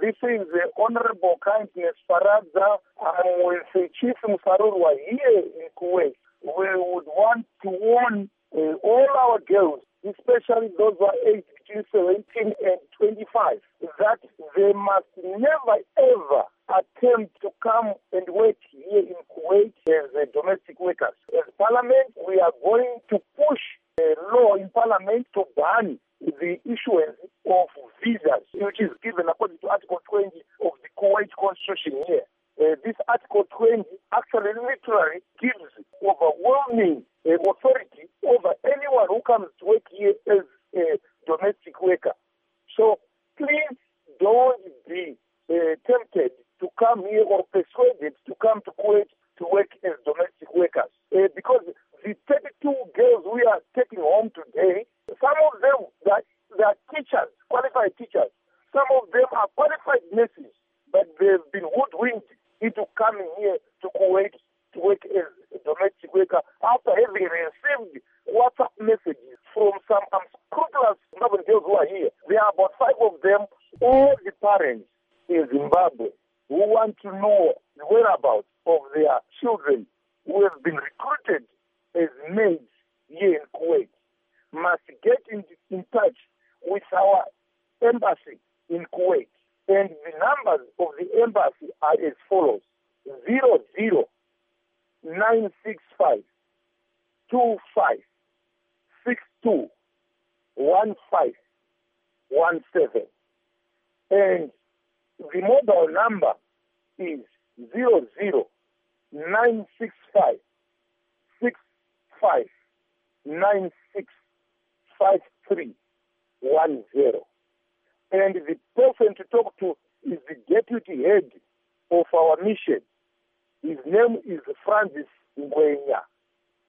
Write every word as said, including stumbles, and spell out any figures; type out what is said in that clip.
This is the Honorable Kindness Faradza. I'm with the Chief Musarurwa here in Kuwait. We would want to warn uh, all our girls, especially those who are aged between seventeen and twenty-five, that they must never ever attempt to come and work here in Kuwait as uh, domestic workers. As Parliament, we are going to push a law in Parliament to ban the issuance of visas, which is given according to Article twenty of the Kuwait Constitution here. Uh, this Article twenty actually literally gives overwhelming uh, authority over anyone who comes to work here as a domestic worker. So please don't be uh, tempted to come here or persuaded to come to Kuwait to work as domestic workers. Uh, because the thirty-two girls we are taking home today, some of them that they are teachers, qualified teachers. Some of them are qualified nurses, but they've been hoodwinked into coming here to Kuwait to work as a domestic worker after having received WhatsApp messages from some unscrupulous Zimbabwean girls who are here. There are about five of them, all the parents in Zimbabwe who want to know the whereabouts of their children who have been recruited as maids here in Kuwait must get in, in touch with our embassy in Kuwait. And the numbers of the embassy are as follows: zero zero nine six five two five six two one five one seven, and the mobile number is zero zero nine six five six five nine six five three one zero. And the person to talk to is the deputy head of our mission. His name is Francis Ngwenya.